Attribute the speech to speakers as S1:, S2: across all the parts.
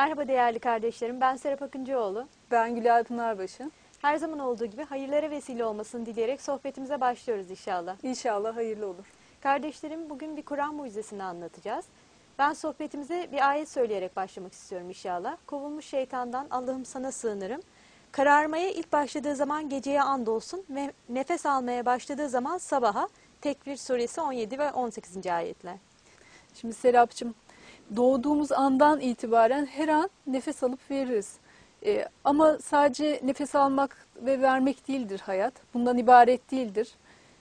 S1: Merhaba değerli kardeşlerim, ben Serap Akıncıoğlu.
S2: Ben Gülay Pınarbaşı.
S1: Her zaman olduğu gibi hayırlara vesile olmasını dileyerek sohbetimize başlıyoruz inşallah.
S2: İnşallah hayırlı olur.
S1: Kardeşlerim, bugün bir Kur'an mucizesini anlatacağız. Ben sohbetimize bir ayet söyleyerek başlamak istiyorum inşallah. Kovulmuş şeytandan Allah'ım sana sığınırım. Kararmaya ilk başladığı zaman geceye andolsun ve nefes almaya başladığı zaman sabaha. Tekvir suresi 17 ve 18. ayetler.
S2: Şimdi Serapcığım, doğduğumuz andan itibaren her an nefes alıp veririz. Ama sadece nefes almak ve vermek değildir hayat. Bundan ibaret değildir.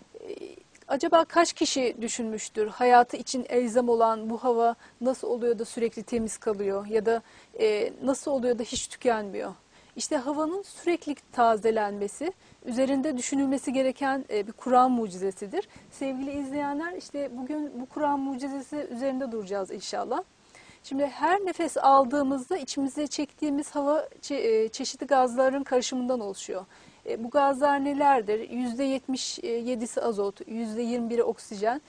S2: Acaba kaç kişi düşünmüştür hayatı için elzem olan bu hava nasıl oluyor da sürekli temiz kalıyor ya da nasıl oluyor da hiç tükenmiyor? İşte havanın sürekli tazelenmesi üzerinde düşünülmesi gereken bir Kur'an mucizesidir. Sevgili izleyenler, işte bugün bu Kur'an mucizesi üzerinde duracağız inşallah. Şimdi her nefes aldığımızda içimize çektiğimiz hava çeşitli gazların karışımından oluşuyor. Bu gazlar nelerdir? %77'si azot, %21'i oksijen,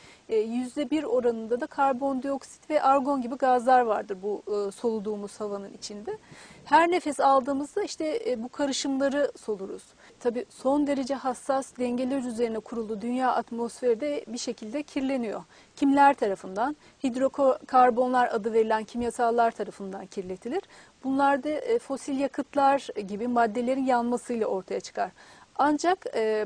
S2: %1 oranında da karbondioksit ve argon gibi gazlar vardır bu soluduğumuz havanın içinde. Her nefes aldığımızda işte bu karışımları soluruz. Tabii son derece hassas dengeler üzerine kurulu dünya atmosferi de bir şekilde kirleniyor. Kimler tarafından? Hidrokarbonlar adı verilen kimyasallar tarafından kirletilir. Bunlar da fosil yakıtlar gibi maddelerin yanmasıyla ortaya çıkar. Ancak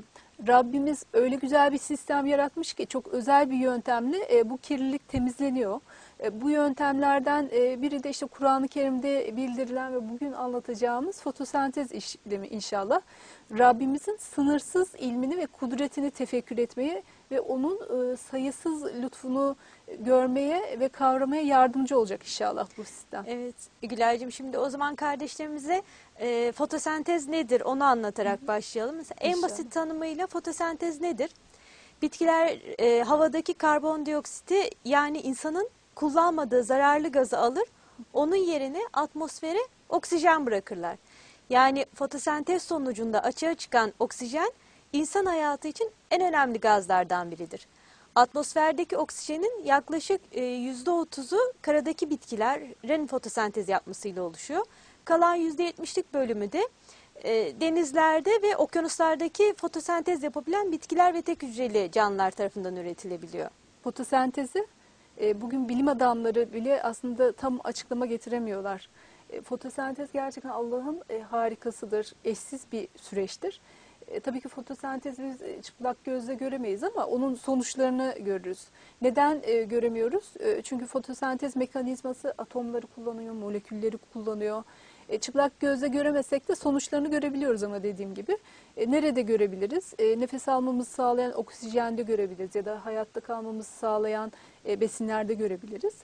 S2: Rabbimiz öyle güzel bir sistem yaratmış ki çok özel bir yöntemle bu kirlilik temizleniyor. Bu yöntemlerden biri de işte Kur'an-ı Kerim'de bildirilen ve bugün anlatacağımız fotosentez işlemi inşallah. Rabbimizin sınırsız ilmini ve kudretini tefekkür etmeye ve onun sayısız lütfunu görmeye ve kavramaya yardımcı olacak inşallah bu sistem.
S1: Evet Gülay'cığım, şimdi o zaman kardeşlerimize fotosentez nedir onu anlatarak başlayalım. Mesela en basit tanımıyla fotosentez nedir? Bitkiler havadaki karbondioksiti, yani insanın kullanmadığı zararlı gazı alır, onun yerine atmosfere oksijen bırakırlar. Yani fotosentez sonucunda açığa çıkan oksijen insan hayatı için en önemli gazlardan biridir. Atmosferdeki oksijenin yaklaşık %30'u karadaki bitkilerin fotosentez yapmasıyla oluşuyor. Kalan %70'lik bölümü de denizlerde ve okyanuslardaki fotosentez yapabilen bitkiler ve tek hücreli canlılar tarafından üretilebiliyor.
S2: Fotosentezi bugün bilim adamları bile aslında tam açıklama getiremiyorlar. Fotosentez gerçekten Allah'ın harikasıdır, eşsiz bir süreçtir. Tabii ki fotosentezi biz çıplak gözle göremeyiz ama onun sonuçlarını görürüz. Neden göremiyoruz? Çünkü fotosentez mekanizması atomları kullanıyor, molekülleri kullanıyor. Çıplak gözle göremesek de sonuçlarını görebiliyoruz ama dediğim gibi. Nerede görebiliriz? Nefes almamızı sağlayan oksijende görebiliriz ya da hayatta kalmamızı sağlayan besinlerde görebiliriz.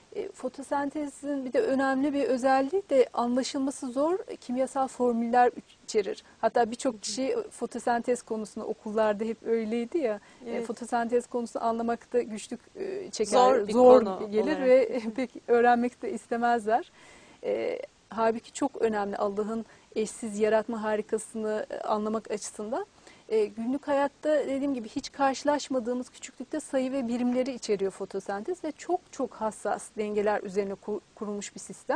S2: Fotosentezin bir de önemli bir özelliği de anlaşılması zor kimyasal formüller içerir. Hatta birçok kişi fotosentez konusunda okullarda hep öyleydi ya.
S1: Evet.
S2: Fotosentez konusunu anlamakta güçlük çeker.
S1: Zor
S2: gelir
S1: olarak.
S2: ve pek öğrenmek de istemezler. Halbuki çok önemli Allah'ın eşsiz yaratma harikasını anlamak açısından. Günlük hayatta dediğim gibi hiç karşılaşmadığımız küçüklükte sayı ve birimleri içeriyor fotosentez ve çok çok hassas dengeler üzerine kurulmuş bir sistem.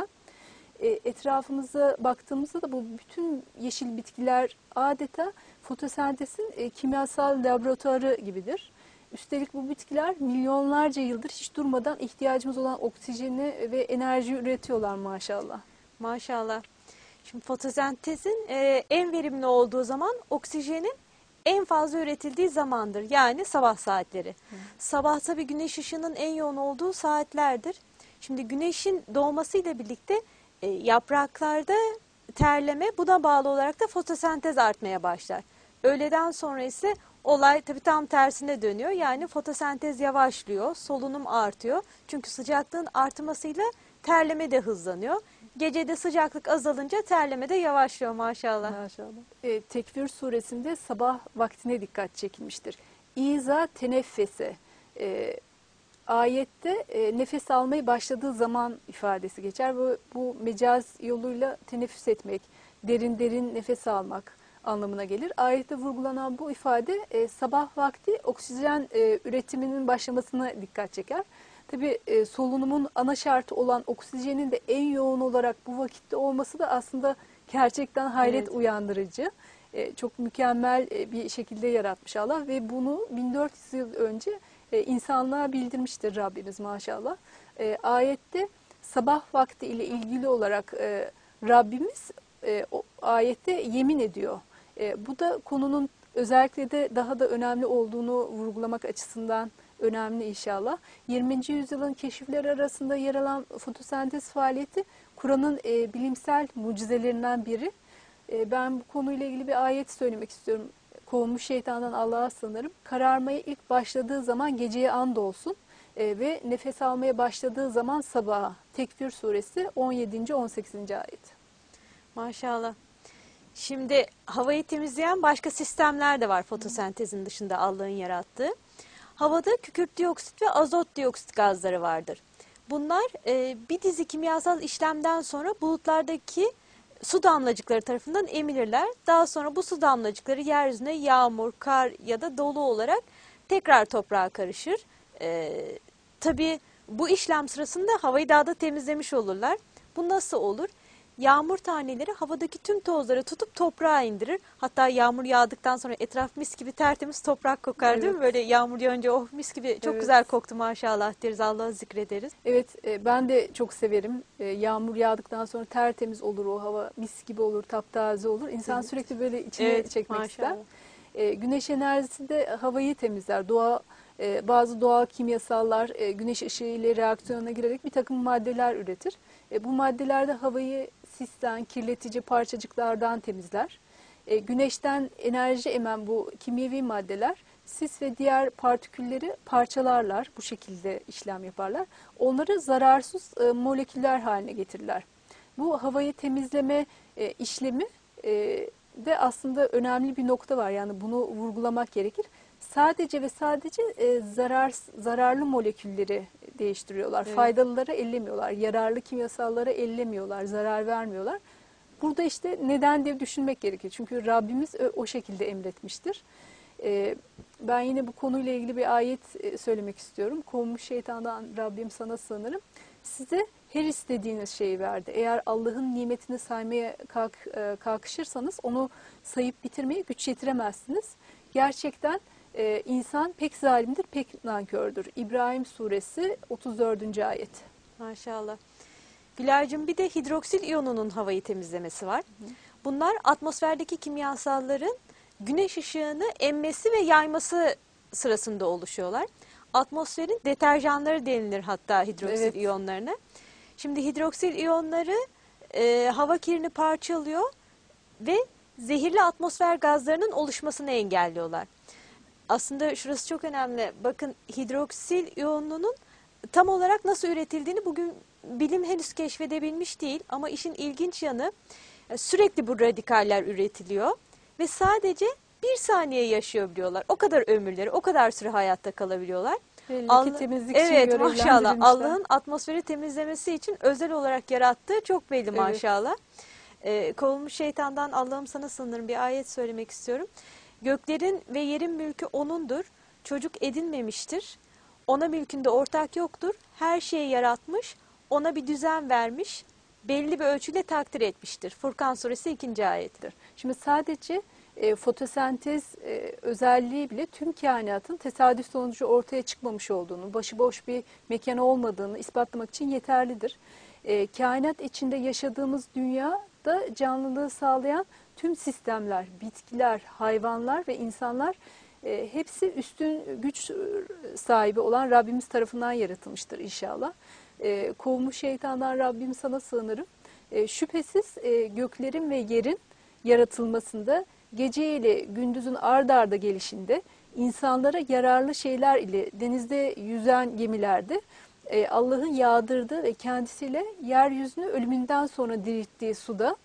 S2: Etrafımıza baktığımızda da bu bütün yeşil bitkiler adeta fotosentezin kimyasal laboratuvarı gibidir. Üstelik bu bitkiler milyonlarca yıldır hiç durmadan ihtiyacımız olan oksijeni ve enerji üretiyorlar maşallah.
S1: Maşallah. Şimdi fotosentezin en verimli olduğu zaman oksijenin en fazla üretildiği zamandır. Yani sabah saatleri. Sabah tabii güneş ışığının en yoğun olduğu saatlerdir. Şimdi güneşin doğmasıyla birlikte yapraklarda terleme, buna bağlı olarak da fotosentez artmaya başlar. Öğleden sonra ise olay tabii tam tersine dönüyor. Yani fotosentez yavaşlıyor, solunum artıyor. Çünkü sıcaklığın artmasıyla terleme de hızlanıyor. Gecede sıcaklık azalınca terleme de yavaşlıyor maşallah.
S2: Maşallah. Tekvir suresinde sabah vaktine dikkat çekilmiştir. İza teneffese. Ayette nefes almayı başladığı zaman ifadesi geçer. Bu mecaz yoluyla teneffüs etmek, derin derin nefes almak anlamına gelir. Ayette vurgulanan bu ifade sabah vakti oksijen üretiminin başlamasına dikkat çeker. Tabii solunumun ana şartı olan oksijenin de en yoğun olarak bu vakitte olması da aslında gerçekten hayret
S1: Evet.
S2: uyandırıcı. Çok mükemmel bir şekilde yaratmış Allah ve bunu 1400 yıl önce insanlığa bildirmiştir Rabbimiz maşallah. Ayette sabah vakti ile ilgili olarak Rabbimiz o ayette yemin ediyor. Bu da konunun özellikle de daha da önemli olduğunu vurgulamak açısından önemli inşallah. 20. yüzyılın keşifleri arasında yer alan fotosentez faaliyeti Kur'an'ın bilimsel mucizelerinden biri. Ben bu konuyla ilgili bir ayet söylemek istiyorum. Kovulmuş şeytandan Allah'a sığınırım. Kararmaya ilk başladığı zaman geceye andolsun ve nefes almaya başladığı zaman sabaha. Tekvir suresi 17. 18. ayet.
S1: Maşallah. Şimdi havayı temizleyen başka sistemler de var fotosentezin dışında Allah'ın yarattığı. Havada kükürt dioksit ve azot dioksit gazları vardır. Bunlar bir dizi kimyasal işlemden sonra bulutlardaki su damlacıkları tarafından emilirler. Daha sonra bu su damlacıkları yeryüzüne yağmur, kar ya da dolu olarak tekrar toprağa karışır. Tabii bu işlem sırasında havayı daha da temizlemiş olurlar. Bu nasıl olur? Yağmur taneleri havadaki tüm tozları tutup toprağa indirir. Hatta yağmur yağdıktan sonra etraf mis gibi tertemiz toprak kokar değil mi?
S2: Evet.
S1: Böyle yağmur yağınca oh mis gibi çok
S2: Evet.
S1: güzel koktu maşallah deriz, Allah'ı zikrederiz.
S2: Evet, ben de çok severim. Yağmur yağdıktan sonra tertemiz olur o hava, mis gibi olur, taptaze olur. İnsan
S1: Evet.
S2: sürekli böyle içine
S1: Evet,
S2: çekmek
S1: maşallah.
S2: ister. Güneş enerjisi de havayı temizler. Bazı doğal kimyasallar güneş ışığı ile reaksiyona girerek bir takım maddeler üretir. Bu maddeler de havayı sisten, kirletici parçacıklardan temizler. Güneşten enerji emen bu kimyevi maddeler sis ve diğer partikülleri parçalarlar, bu şekilde işlem yaparlar. Onları zararsız moleküller haline getirirler. Bu havayı temizleme işlemi de aslında önemli bir nokta var. Yani bunu vurgulamak gerekir. Sadece ve sadece zararlı molekülleri değiştiriyorlar.
S1: Evet.
S2: Faydalıları ellemiyorlar. Yararlı kimyasalları ellemiyorlar. Zarar vermiyorlar. Burada işte neden diye düşünmek gerekir. Çünkü Rabbimiz o şekilde emretmiştir. Ben yine bu konuyla ilgili bir ayet söylemek istiyorum. Kovmuş şeytandan Rabbim sana sığınırım. Size her istediğiniz şeyi verdi. Eğer Allah'ın nimetini saymaya kalkışırsanız onu sayıp bitirmeye güç yetiremezsiniz. Gerçekten insan pek zalimdir, pek nankördür. İbrahim suresi 34. ayet.
S1: Maşallah. Gülaycığım, bir de hidroksil iyonunun havayı temizlemesi var. Bunlar atmosferdeki kimyasalların güneş ışığını emmesi ve yayması sırasında oluşuyorlar. Atmosferin deterjanları denilir hatta hidroksil
S2: Evet.
S1: iyonlarına. Şimdi hidroksil iyonları hava kirini parçalıyor ve zehirli atmosfer gazlarının oluşmasını engelliyorlar. Aslında şurası çok önemli. Bakın, hidroksil iyonunun tam olarak nasıl üretildiğini bugün bilim henüz keşfedebilmiş değil. Ama işin ilginç yanı, sürekli bu radikaller üretiliyor ve sadece bir saniye yaşayabiliyorlar. O kadar ömürleri, o kadar süre hayatta kalabiliyorlar.
S2: Belli ki temizlik için
S1: Evet, maşallah.
S2: görevlendirilmişler.
S1: Allah'ın atmosferi temizlemesi için özel olarak yarattığı çok belli
S2: Evet.
S1: maşallah. Kovulmuş şeytandan Allah'ım sana sığınırım bir ayet söylemek istiyorum. Göklerin ve yerin mülkü O'nundur. Çocuk edinmemiştir. Ona mülkünde ortak yoktur. Her şeyi yaratmış. Ona bir düzen vermiş. Belli bir ölçüyle takdir etmiştir. Furkan suresi 2. ayettir.
S2: Şimdi sadece fotosentez özelliği bile tüm kainatın tesadüf sonucu ortaya çıkmamış olduğunu, başıboş bir mekan olmadığını ispatlamak için yeterlidir. Kainat içinde yaşadığımız dünyada canlılığı sağlayan tüm sistemler, bitkiler, hayvanlar ve insanlar hepsi üstün güç sahibi olan Rabbimiz tarafından yaratılmıştır inşallah. Kovmuş şeytandan Rabbim sana sığınırım. Şüphesiz göklerin ve yerin yaratılmasında, gece ile gündüzün ard arda gelişinde, insanlara yararlı şeyler ile denizde yüzen gemilerde Allah'ın yağdırdığı ve kendisiyle yeryüzünü ölümünden sonra dirilttiği suda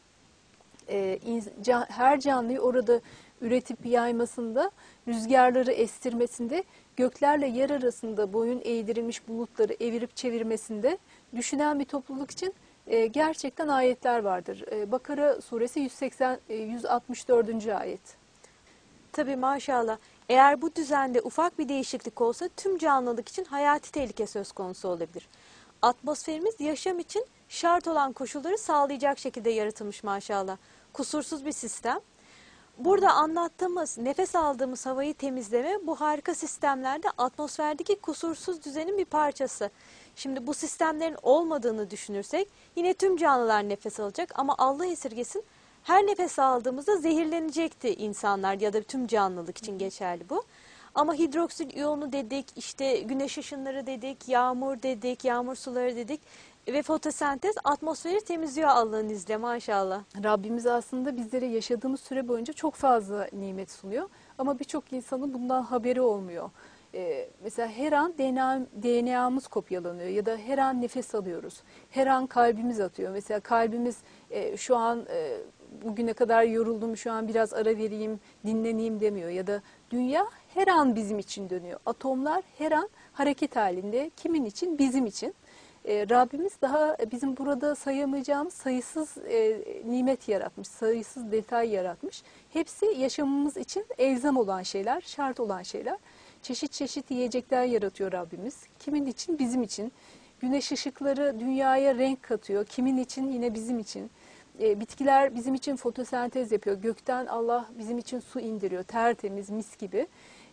S2: her canlıyı orada üretip yaymasında, rüzgarları estirmesinde, göklerle yer arasında boyun eğdirilmiş bulutları evirip çevirmesinde düşünen bir topluluk için gerçekten ayetler vardır. Bakara suresi 164. ayet.
S1: Tabii maşallah. Eğer bu düzende ufak bir değişiklik olsa tüm canlılık için hayati tehlike söz konusu olabilir. Atmosferimiz yaşam için şart olan koşulları sağlayacak şekilde yaratılmış maşallah. Kusursuz bir sistem. Burada anlattığımız nefes aldığımız havayı temizleme bu harika sistemlerde atmosferdeki kusursuz düzenin bir parçası. Şimdi bu sistemlerin olmadığını düşünürsek yine tüm canlılar nefes alacak ama Allah esirgesin her nefes aldığımızda zehirlenecekti insanlar ya da tüm canlılık için geçerli bu. Ama hidroksil iyonu dedik, işte güneş ışınları dedik, yağmur dedik, yağmur suları dedik ve fotosentez atmosferi temizliyor Allah'ın izniyle maşallah.
S2: Rabbimiz aslında bizlere yaşadığımız süre boyunca çok fazla nimet sunuyor. Ama birçok insanın bundan haberi olmuyor. Mesela her an DNA'mız kopyalanıyor ya da her an nefes alıyoruz. Her an kalbimiz atıyor. Mesela kalbimiz şu an bugüne kadar yoruldum, şu an biraz ara vereyim, dinleneyim demiyor. Ya da dünya her an bizim için dönüyor. Atomlar her an hareket halinde. Kimin için? Bizim için. Rabbimiz daha bizim burada sayamayacağımız sayısız nimet yaratmış, sayısız detay yaratmış. Hepsi yaşamımız için elzem olan şeyler, şart olan şeyler. Çeşit çeşit yiyecekler yaratıyor Rabbimiz. Kimin için? Bizim için. Güneş ışıkları dünyaya renk katıyor. Kimin için? Yine bizim için. Bitkiler bizim için fotosentez yapıyor. Gökten Allah bizim için su indiriyor. Tertemiz, mis gibi.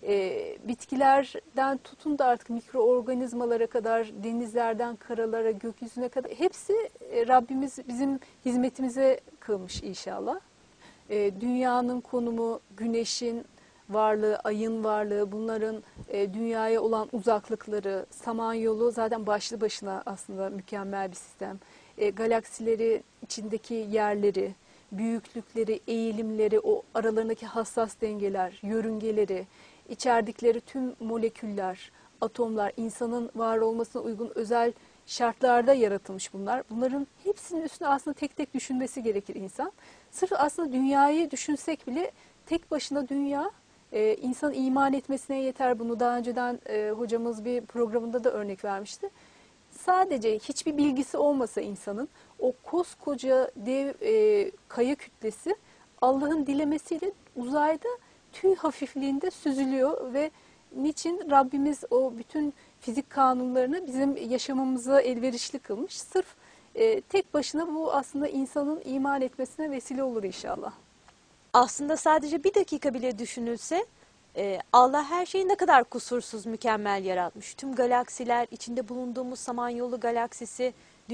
S2: Bitkilerden tutun da artık mikroorganizmalara kadar, denizlerden karalara, gökyüzüne kadar hepsi Rabbimiz bizim hizmetimize kılmış inşallah. Dünyanın konumu, güneşin varlığı, ayın varlığı, bunların dünyaya olan uzaklıkları, Samanyolu zaten başlı başına aslında mükemmel bir sistem. Galaksileri, içindeki yerleri, büyüklükleri, eğilimleri, o aralarındaki hassas dengeler, yörüngeleri, içerdikleri tüm moleküller, atomlar, insanın var olmasına uygun özel şartlarda yaratılmış bunlar. Bunların hepsinin üstüne aslında tek tek düşünmesi gerekir insan. Sırf aslında dünyayı düşünsek bile tek başına dünya insan iman etmesine yeter. Bunu daha önceden hocamız bir programında da örnek vermişti. Sadece hiçbir bilgisi olmasa insanın o koskoca dev kaya kütlesi Allah'ın dilemesiyle uzayda tüy hafifliğinde süzülüyor ve niçin Rabbimiz o bütün fizik kanunlarını bizim yaşamımıza elverişli kılmış. Sırf tek başına bu aslında insanın iman etmesine vesile olur inşallah.
S1: Aslında sadece bir dakika bile düşünülse Allah her şeyi ne kadar kusursuz, mükemmel yaratmış. Tüm galaksiler, içinde bulunduğumuz Samanyolu galaksisi,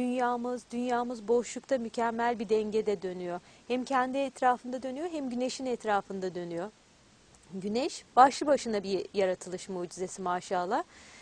S1: dünyamız boşlukta mükemmel bir dengede dönüyor. Hem kendi etrafında dönüyor hem güneşin etrafında dönüyor. Güneş başlı başına bir yaratılış mucizesi maşallah.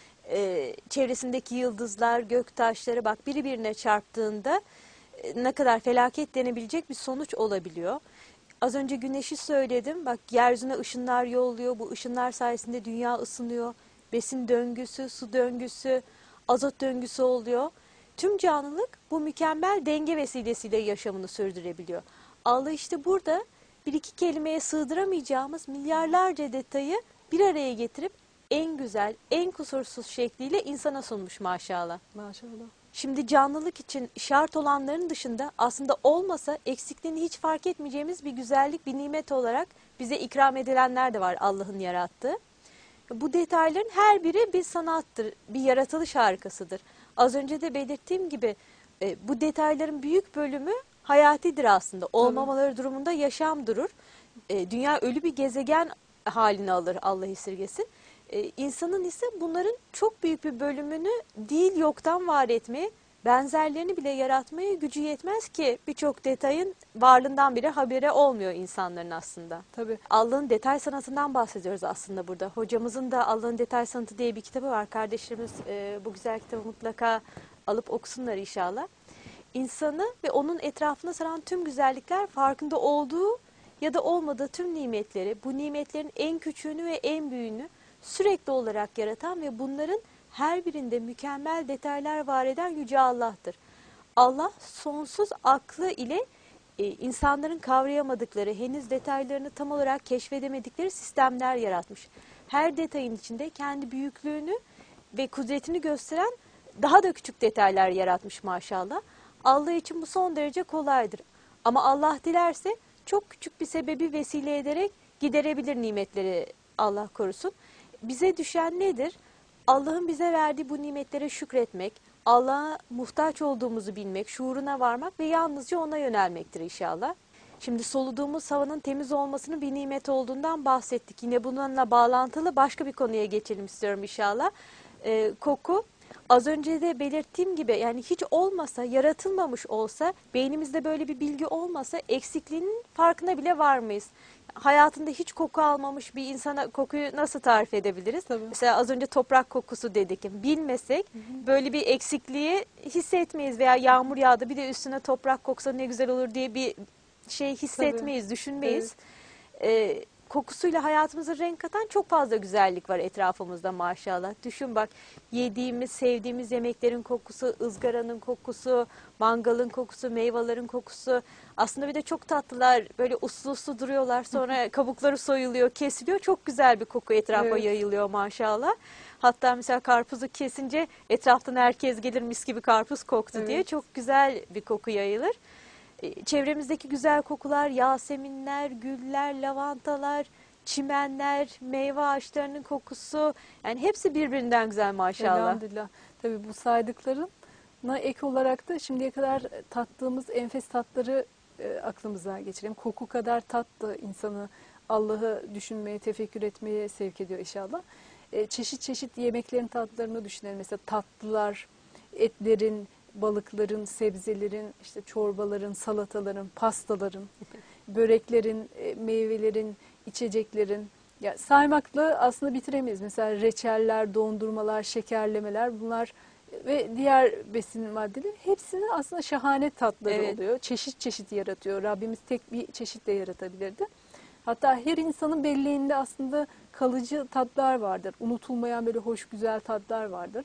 S1: Çevresindeki yıldızlar, göktaşları bak biri birine çarptığında ne kadar felaket denebilecek bir sonuç olabiliyor. Az önce güneşi söyledim. Bak yeryüzüne ışınlar yolluyor. Bu ışınlar sayesinde dünya ısınıyor. Besin döngüsü, su döngüsü, azot döngüsü oluyor. Tüm canlılık bu mükemmel denge vesilesiyle yaşamını sürdürebiliyor. Allah işte burada bir iki kelimeye sığdıramayacağımız milyarlarca detayı bir araya getirip en güzel, en kusursuz şekliyle insana sunmuş maşallah.
S2: Maşallah.
S1: Şimdi canlılık için şart olanların dışında aslında olmasa eksikliğini hiç fark etmeyeceğimiz bir güzellik, bir nimet olarak bize ikram edilenler de var Allah'ın yarattığı. Bu detayların her biri bir sanattır, bir yaratılış harikasıdır. Az önce de belirttiğim gibi bu detayların büyük bölümü hayatidir aslında. Olmamaları durumunda yaşam durur. Dünya ölü bir gezegen halini alır Allah esirgesin. İnsanın ise bunların çok büyük bir bölümünü değil yoktan var etmeye, benzerlerini bile yaratmaya gücü yetmez ki birçok detayın varlığından bile haberi olmuyor insanların aslında.
S2: Tabii.
S1: Allah'ın detay sanatından bahsediyoruz aslında burada. Hocamızın da Allah'ın Detay Sanatı diye bir kitabı var. Kardeşlerimiz bu güzel kitabı mutlaka alıp okusunlar inşallah. İnsanı ve onun etrafında saran tüm güzellikler farkında olduğu ya da olmadığı tüm nimetleri, bu nimetlerin en küçüğünü ve en büyüğünü sürekli olarak yaratan ve bunların her birinde mükemmel detaylar var eden Yüce Allah'tır. Allah sonsuz aklı ile insanların kavrayamadıkları, henüz detaylarını tam olarak keşfedemedikleri sistemler yaratmış. Her detayın içinde kendi büyüklüğünü ve kudretini gösteren daha da küçük detaylar yaratmış maşallah. Allah için bu son derece kolaydır. Ama Allah dilerse çok küçük bir sebebi vesile ederek giderebilir nimetleri Allah korusun. Bize düşen nedir? Allah'ın bize verdiği bu nimetlere şükretmek, Allah'a muhtaç olduğumuzu bilmek, şuuruna varmak ve yalnızca ona yönelmektir inşallah. Şimdi soluduğumuz havanın temiz olmasının bir nimet olduğundan bahsettik. Yine bununla bağlantılı başka bir konuya geçelim istiyorum inşallah. Koku. Az önce de belirttiğim gibi yani hiç olmasa, yaratılmamış olsa, beynimizde böyle bir bilgi olmasa eksikliğinin farkına bile varmayız. Hayatında hiç koku almamış bir insana kokuyu nasıl tarif edebiliriz?
S2: Tabii.
S1: Mesela az önce toprak kokusu dedik. Bilmesek böyle bir eksikliği hissetmeyiz veya yağmur yağdı bir de üstüne toprak koksa ne güzel olur diye bir şey hissetmeyiz, düşünmeyiz. Kokusuyla hayatımıza renk katan çok fazla güzellik var etrafımızda maşallah. Düşün bak, yediğimiz, sevdiğimiz yemeklerin kokusu, ızgaranın kokusu, mangalın kokusu, meyvelerin kokusu. Aslında bir de çok tatlılar, böyle uslu uslu duruyorlar. Sonra kabukları soyuluyor, kesiliyor. Çok güzel bir koku etrafa yayılıyor maşallah. Hatta mesela karpuzu kesince etraftan herkes gelir mis gibi karpuz koktu diye çok güzel bir koku yayılır. Çevremizdeki güzel kokular, yaseminler, güller, lavantalar, çimenler, meyve ağaçlarının kokusu, yani hepsi birbirinden güzel maşallah.
S2: Elhamdülillah. Tabii bu saydıklarına ek olarak da şimdiye kadar tattığımız enfes tatları aklımıza geçirelim. Koku kadar tat da insanı Allah'ı düşünmeye, tefekkür etmeye sevk ediyor inşallah. Çeşit çeşit yemeklerin tatlarını düşünelim. Mesela tatlılar, etlerin, balıkların, sebzelerin, işte çorbaların, salataların, pastaların, böreklerin, meyvelerin, içeceklerin. Ya saymakla aslında bitiremeyiz. Mesela reçeller, dondurmalar, şekerlemeler, bunlar ve diğer besin maddeleri hepsinin aslında şahane tatları oluyor. Çeşit çeşit yaratıyor. Rabbimiz tek bir çeşitle yaratabilirdi. Hatta her insanın belleğinde aslında kalıcı tatlar vardır. Unutulmayan böyle hoş güzel tatlar vardır.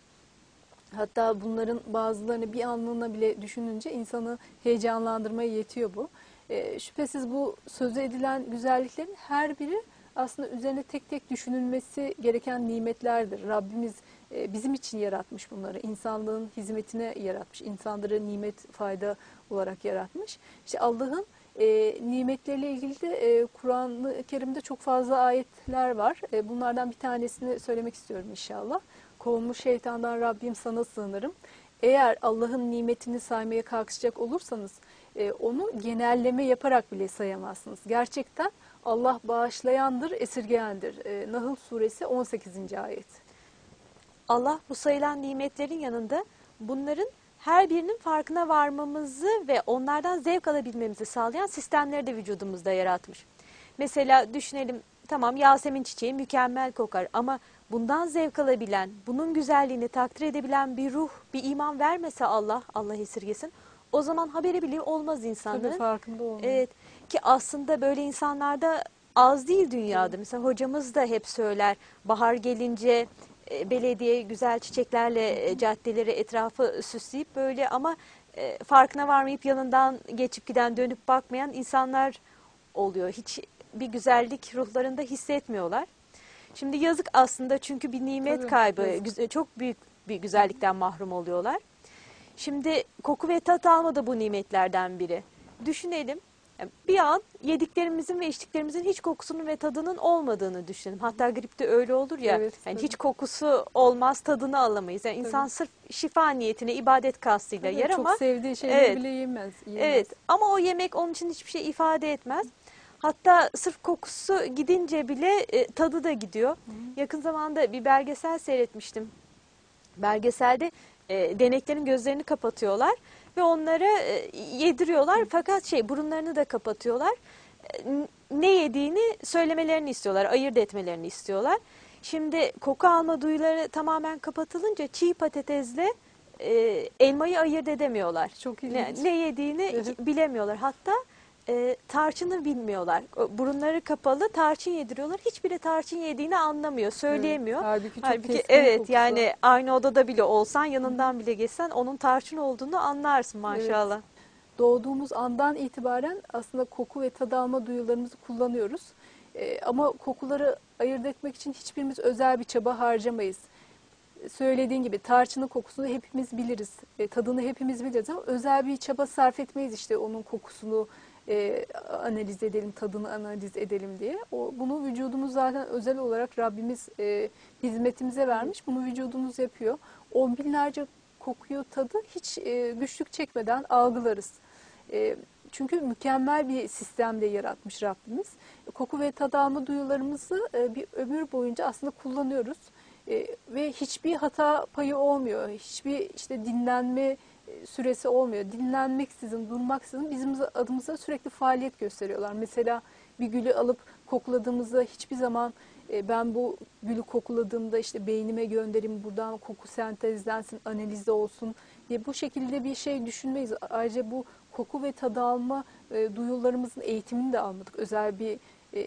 S2: Hatta bunların bazılarını bir anlığına bile düşününce insanı heyecanlandırmaya yetiyor bu. Şüphesiz bu sözü edilen güzelliklerin her biri aslında üzerine tek tek düşünülmesi gereken nimetlerdir. Rabbimiz bizim için yaratmış bunları. İnsanlığın hizmetine yaratmış. İnsanları nimet, fayda olarak yaratmış. İşte Allah'ın nimetleriyle ilgili de Kur'an-ı Kerim'de çok fazla ayetler var. Bunlardan bir tanesini söylemek istiyorum inşallah. Kovmuş şeytandan Rabbim sana sığınırım. Eğer Allah'ın nimetini saymaya kalkışacak olursanız onu genelleme yaparak bile sayamazsınız. Gerçekten Allah bağışlayandır, esirgeyendir. Nahl suresi 18. ayet.
S1: Allah bu sayılan nimetlerin yanında bunların her birinin farkına varmamızı ve onlardan zevk alabilmemizi sağlayan sistemleri de vücudumuzda yaratmış. Mesela düşünelim, tamam Yasemin çiçeği mükemmel kokar ama bundan zevk alabilen, bunun güzelliğini takdir edebilen bir ruh, bir iman vermese Allah, Allah esirgesin, o zaman haberi bile olmaz insanların.
S2: Tabii farkında olmuyor.
S1: Evet, ki aslında böyle insanlarda az değil dünyada. Mesela hocamız da hep söyler, bahar gelince belediye güzel çiçeklerle caddeleri, etrafı süsleyip böyle ama farkına varmayıp yanından geçip giden, dönüp bakmayan insanlar oluyor. Hiç bir güzellik ruhlarında hissetmiyorlar. Şimdi yazık aslında, çünkü bir nimet
S2: Tabii,
S1: kaybı,
S2: yazık.
S1: çok büyük bir güzellikten mahrum oluyorlar. Şimdi koku ve tat alma da bu nimetlerden biri. Düşünelim, bir an yediklerimizin ve içtiklerimizin hiç kokusunun ve tadının olmadığını düşünelim. Hatta gripte öyle olur ya,
S2: Evet,
S1: yani
S2: tabii.
S1: hiç kokusu olmaz, tadını alamayız. Yani insan sırf şifa niyetine, ibadet kastıyla
S2: Tabii,
S1: yer
S2: çok
S1: ama
S2: sevdiği şeyleri
S1: evet,
S2: bile yiyemez.
S1: evet, ama o yemek onun için hiçbir şey ifade etmez. Hatta sırf kokusu gidince bile tadı da gidiyor. Yakın zamanda bir belgesel seyretmiştim. Belgeselde deneklerin gözlerini kapatıyorlar ve onlara yediriyorlar, fakat burunlarını da kapatıyorlar. Ne yediğini söylemelerini istiyorlar, ayırt etmelerini istiyorlar. Şimdi koku alma duyuları tamamen kapatılınca çiğ patatesle elmayı ayırt edemiyorlar.
S2: Çok ilginç.
S1: Ne yediğini
S2: Evet.
S1: bilemiyorlar. Hatta tarçını bilmiyorlar. Burunları kapalı tarçın yediriyorlar. Hiçbiri tarçın yediğini anlamıyor, söyleyemiyor.
S2: Halbuki çok keskin
S1: evet,
S2: kokusu.
S1: yani aynı odada bile olsan, yanından bile geçsen onun tarçın olduğunu anlarsın
S2: Evet.
S1: maşallah.
S2: Doğduğumuz andan itibaren aslında koku ve tad alma duyularımızı kullanıyoruz. Ama kokuları ayırt etmek için hiçbirimiz özel bir çaba harcamayız. Söylediğin gibi tarçının kokusunu hepimiz biliriz. Tadını hepimiz biliriz ama özel bir çaba sarf etmeyiz işte onun kokusunu analiz edelim, tadını analiz edelim diye. Bunu vücudumuz zaten özel olarak Rabbimiz hizmetimize vermiş. Bunu vücudumuz yapıyor. On binlerce kokuyu, tadı hiç güçlük çekmeden algılarız. Çünkü mükemmel bir sistemde yaratmış Rabbimiz. Koku ve tad alma duyularımızı bir ömür boyunca aslında kullanıyoruz. Ve hiçbir hata payı olmuyor. Hiçbir işte dinlenme süresi olmuyor. Dinlenmeksizin, durmaksızın bizim adımıza sürekli faaliyet gösteriyorlar. Mesela bir gülü alıp kokladığımızda hiçbir zaman ben bu gülü kokladığımda işte beynime göndereyim, buradan koku sentezlensin, analize olsun diye bu şekilde bir şey düşünmeyiz. Ayrıca bu koku ve tad alma duyularımızın eğitimini de almadık. Özel bir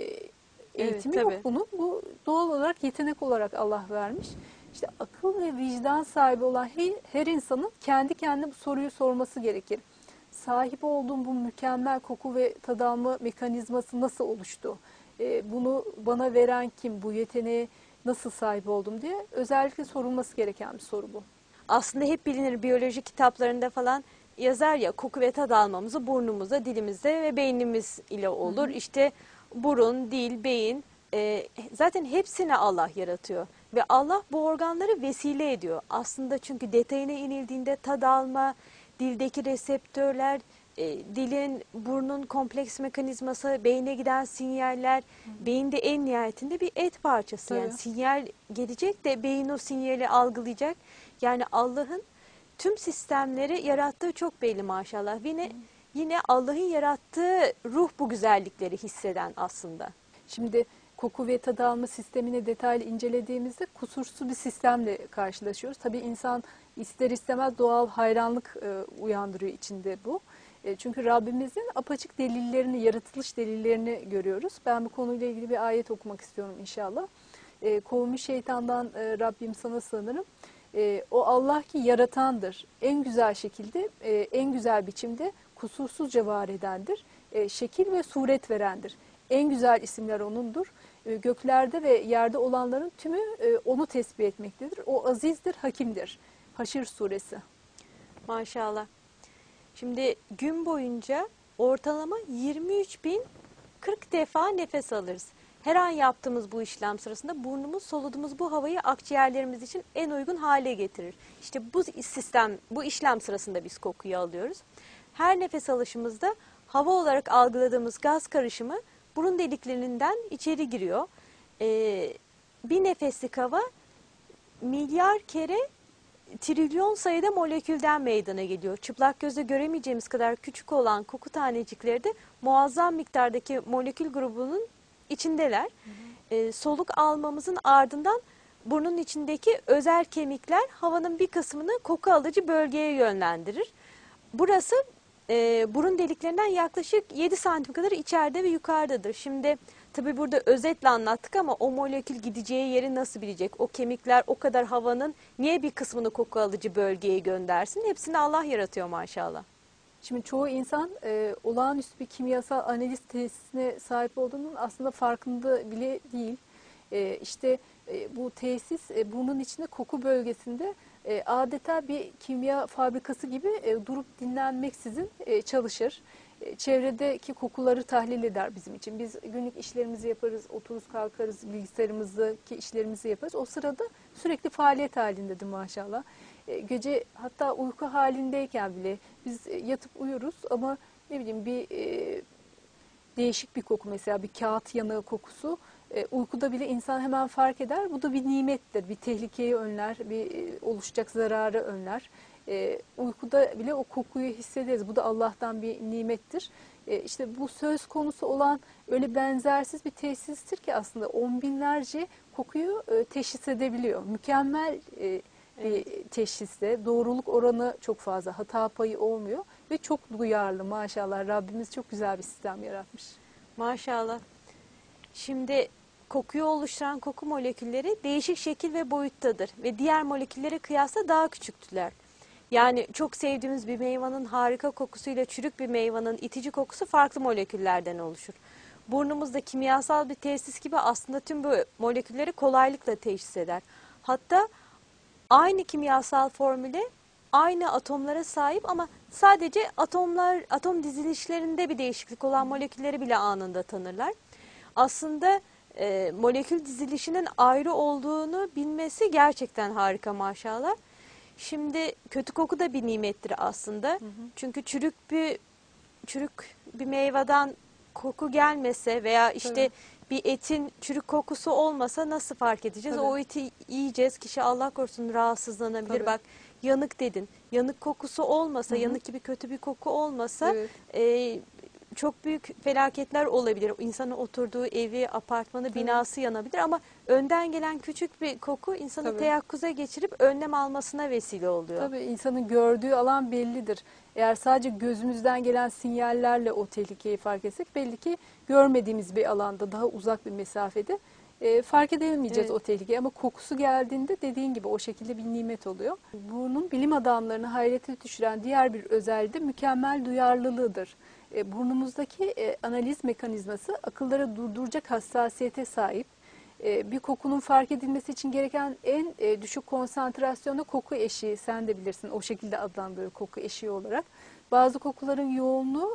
S2: eğitimi yok
S1: tabii.
S2: bunun. Bu doğal olarak, yetenek olarak Allah vermiş. İşte akıl ve vicdan sahibi olan her insanın kendi kendine bu soruyu sorması gerekir. Sahip olduğum bu mükemmel koku ve tad alma mekanizması nasıl oluştu? Bunu bana veren kim? Bu yeteneğe nasıl sahip oldum diye özellikle sorulması gereken bir soru bu.
S1: Aslında hep bilinir, biyoloji kitaplarında falan yazar ya, koku ve tad almamızı burnumuzda, dilimizde ve beynimiz ile olur.
S2: Hı hı.
S1: İşte burun, dil, beyin, zaten hepsini Allah yaratıyor. Ve Allah bu organları vesile ediyor. Aslında çünkü detayına inildiğinde tad alma, dildeki reseptörler, dilin, burnun kompleks mekanizması, beyne giden sinyaller, beyinde en nihayetinde bir et parçası. Yani
S2: Tabii.
S1: sinyal gelecek de beyin o sinyali algılayacak. Yani Allah'ın tüm sistemleri yarattığı çok belli maşallah. Yine Allah'ın yarattığı ruh bu güzellikleri hisseden aslında.
S2: Şimdi koku ve tad alma sistemini detaylı incelediğimizde kusursuz bir sistemle karşılaşıyoruz. Tabii insan ister istemez doğal hayranlık uyandırıyor içinde bu. Çünkü Rabbimizin apaçık delillerini, yaratılış delillerini görüyoruz. Ben bu konuyla ilgili bir ayet okumak istiyorum inşallah. Kovmuş şeytandan Rabbim sana sığınırım. O Allah ki yaratandır. En güzel şekilde, en güzel biçimde kusursuzca var edendir. Şekil ve suret verendir. En güzel isimler O'nundur. Göklerde ve yerde olanların tümü O'nu tesbih etmektedir. O azizdir, hakimdir. Haşr suresi.
S1: Maşallah. Şimdi gün boyunca ortalama 23.040 defa nefes alırız. Her an yaptığımız bu işlem sırasında burnumuz soluduğumuz bu havayı akciğerlerimiz için en uygun hale getirir. İşte bu işlem sırasında biz kokuyu alıyoruz. Her nefes alışımızda hava olarak algıladığımız gaz karışımı burun deliklerinden içeri giriyor. Bir nefeslik hava milyar kere, trilyon sayıda molekülden meydana geliyor. Çıplak gözle göremeyeceğimiz kadar küçük olan koku tanecikleri de muazzam miktardaki molekül grubunun içindeler. Soluk almamızın ardından burnun içindeki özel kemikler havanın bir kısmını koku alıcı bölgeye yönlendirir. Burası burun deliklerinden yaklaşık 7 santim kadar içeride ve yukarıdadır. Şimdi tabii burada özetle anlattık ama o molekül gideceği yeri nasıl bilecek? O kemikler o kadar havanın niye bir kısmını koku alıcı bölgeye göndersin? Hepsini Allah yaratıyor maşallah.
S2: Şimdi çoğu insan olağanüstü bir kimyasal analiz tesisine sahip olduğunun aslında farkında bile değil. İşte bu tesis burnun içinde koku bölgesinde adeta bir kimya fabrikası gibi durup dinlenmeksizin çalışır. Çevredeki kokuları tahlil eder bizim için. Biz günlük işlerimizi yaparız, otururuz kalkarız, bilgisayarımızdaki işlerimizi yaparız. O sırada sürekli faaliyet halindedir maşallah. Gece hatta uyku halindeyken bile biz yatıp uyuruz ama ne bileyim bir değişik bir koku, mesela bir kağıt yanığı kokusu uykuda bile insan hemen fark eder. Bu da bir nimettir. Bir tehlikeyi önler, bir oluşacak zararı önler. Uykuda bile o kokuyu hissederiz. Bu da Allah'tan bir nimettir. İşte bu söz konusu olan öyle benzersiz bir tesistir ki aslında on binlerce kokuyu teşhis edebiliyor. Mükemmel bir teşhiste doğruluk oranı çok fazla, hata payı olmuyor ve çok duyarlı maşallah. Rabbimiz çok güzel bir sistem yaratmış.
S1: Maşallah. Şimdi kokuyu oluşturan koku molekülleri değişik şekil ve boyuttadır ve diğer moleküllere kıyasla daha küçüktüler. Yani çok sevdiğimiz bir meyvanın harika kokusuyla çürük bir meyvanın itici kokusu farklı moleküllerden oluşur. Burnumuzda kimyasal bir tesis gibi aslında tüm bu molekülleri kolaylıkla teşhis eder. Hatta aynı kimyasal formüle, aynı atomlara sahip ama Sadece atom dizilişlerinde bir değişiklik olan molekülleri bile anında tanırlar. Aslında molekül dizilişinin ayrı olduğunu bilmesi gerçekten harika maşallah. Şimdi kötü koku da bir nimettir aslında. Çünkü çürük bir meyveden koku gelmese veya işte
S2: Tabii.
S1: bir etin çürük kokusu olmasa nasıl fark edeceğiz?
S2: Tabii.
S1: O eti yiyeceğiz. Kişi Allah korusun rahatsızlanabilir.
S2: Tabii.
S1: Bak yanık dedin. Yanık kokusu olmasa,
S2: Hı hı.
S1: yanık gibi kötü bir koku olmasa
S2: Evet.
S1: çok büyük felaketler olabilir. İnsanın oturduğu evi, apartmanı,
S2: Tabii.
S1: binası yanabilir ama önden gelen küçük bir koku insanı
S2: Tabii.
S1: teyakkuza geçirip önlem almasına vesile oluyor.
S2: Tabii insanın gördüğü alan bellidir. Eğer sadece gözümüzden gelen sinyallerle o tehlikeyi fark etsek belli ki görmediğimiz bir alanda, daha uzak bir mesafede fark edemeyeceğiz
S1: Evet.
S2: o tehlikeyi. Ama kokusu geldiğinde dediğin gibi o şekilde bir nimet oluyor. Burnun bilim adamlarını hayrete düşüren diğer bir özelliği de mükemmel duyarlılığıdır. Burnumuzdaki analiz mekanizması akılları durduracak hassasiyete sahip. Bir kokunun fark edilmesi için gereken en düşük konsantrasyonda koku eşiği, sen de bilirsin o şekilde adlandırılıyor koku eşiği olarak. Bazı kokuların yoğunluğu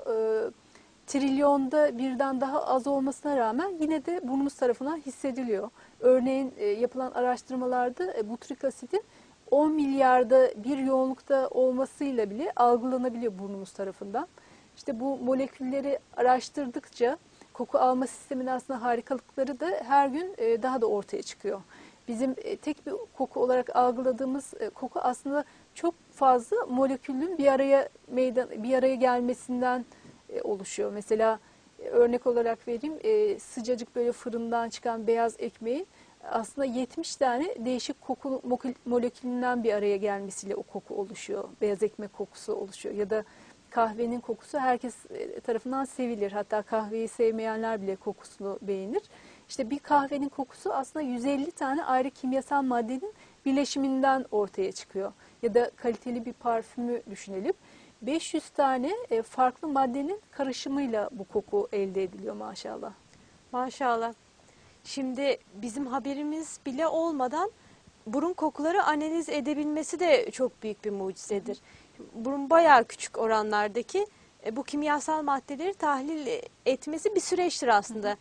S2: trilyonda birden daha az olmasına rağmen yine de burnumuz tarafından hissediliyor. Örneğin yapılan araştırmalarda butrik asidin 10 milyarda bir yoğunlukta olmasıyla bile algılanabiliyor burnumuz tarafından. İşte bu molekülleri araştırdıkça koku alma sisteminin aslında harikalıkları da her gün daha da ortaya çıkıyor. Bizim tek bir koku olarak algıladığımız koku aslında çok fazla molekülün bir araya gelmesinden oluşuyor. Mesela örnek olarak vereyim, sıcacık böyle fırından çıkan beyaz ekmeğin aslında 70 tane değişik koku molekülünden bir araya gelmesiyle o koku oluşuyor. Beyaz ekmek kokusu oluşuyor ya da kahvenin kokusu herkes tarafından sevilir. Hatta kahveyi sevmeyenler bile kokusunu beğenir. İşte bir kahvenin kokusu aslında 150 tane ayrı kimyasal maddenin birleşiminden ortaya çıkıyor. Ya da kaliteli bir parfümü düşünelim. 500 tane farklı maddenin karışımıyla bu koku elde ediliyor maşallah.
S1: Maşallah. Şimdi bizim haberimiz bile olmadan burun kokuları analiz edebilmesi de çok büyük bir mucizedir. Burun bayağı küçük oranlardaki bu kimyasal maddeleri tahlil etmesi bir süreçtir aslında.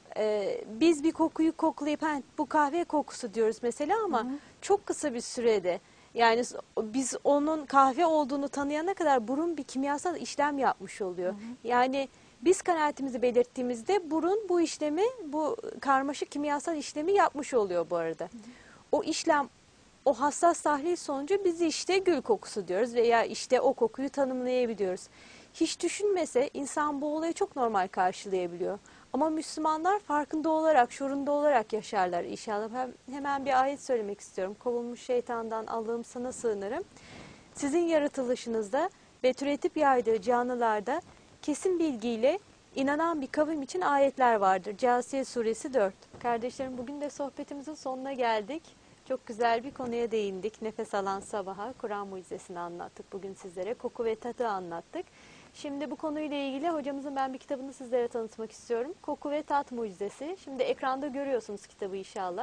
S1: Biz bir kokuyu koklayıp bu kahve kokusu diyoruz mesela ama çok kısa bir sürede yani biz onun kahve olduğunu tanıyana kadar burun bir kimyasal işlem yapmış oluyor. Yani biz kanaatimizi belirttiğimizde burun bu işlemi, bu karmaşık kimyasal işlemi yapmış oluyor bu arada. O işlem, o hassas tahlil sonucu biz işte gül kokusu diyoruz veya işte o kokuyu tanımlayabiliyoruz. Hiç düşünmese insan bu olayı çok normal karşılayabiliyor. Ama Müslümanlar farkında olarak, şuurunda olarak yaşarlar inşallah. Ben hemen bir ayet söylemek istiyorum. Kovulmuş şeytandan Allah'ım sana sığınırım. Sizin yaratılışınızda ve türetip yaydığı canlılarda kesin bilgiyle inanan bir kavim için ayetler vardır. Câsiye suresi 4. Kardeşlerim bugün de sohbetimizin sonuna geldik. Çok güzel bir konuya değindik. Nefes alan sabaha Kur'an mucizesini anlattık. Bugün sizlere koku ve tadı anlattık. Şimdi bu konuyla ilgili hocamızın ben bir kitabını sizlere tanıtmak istiyorum. Koku ve Tat Mucizesi. Şimdi ekranda görüyorsunuz kitabı inşallah.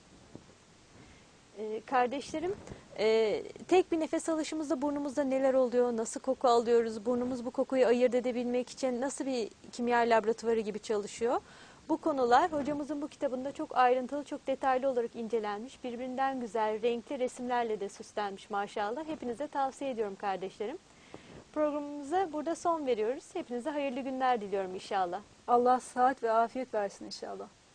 S1: Kardeşlerim, tek bir nefes alışımızda burnumuzda neler oluyor, nasıl koku alıyoruz, burnumuz bu kokuyu ayırt edebilmek için nasıl bir kimya laboratuvarı gibi çalışıyor. Bu konular hocamızın bu kitabında çok ayrıntılı, çok detaylı olarak incelenmiş, birbirinden güzel, renkli resimlerle de süslenmiş maşallah. Hepinize tavsiye ediyorum kardeşlerim. Programımıza burada son veriyoruz. Hepinize hayırlı günler diliyorum inşallah.
S2: Allah sıhhat ve afiyet versin inşallah.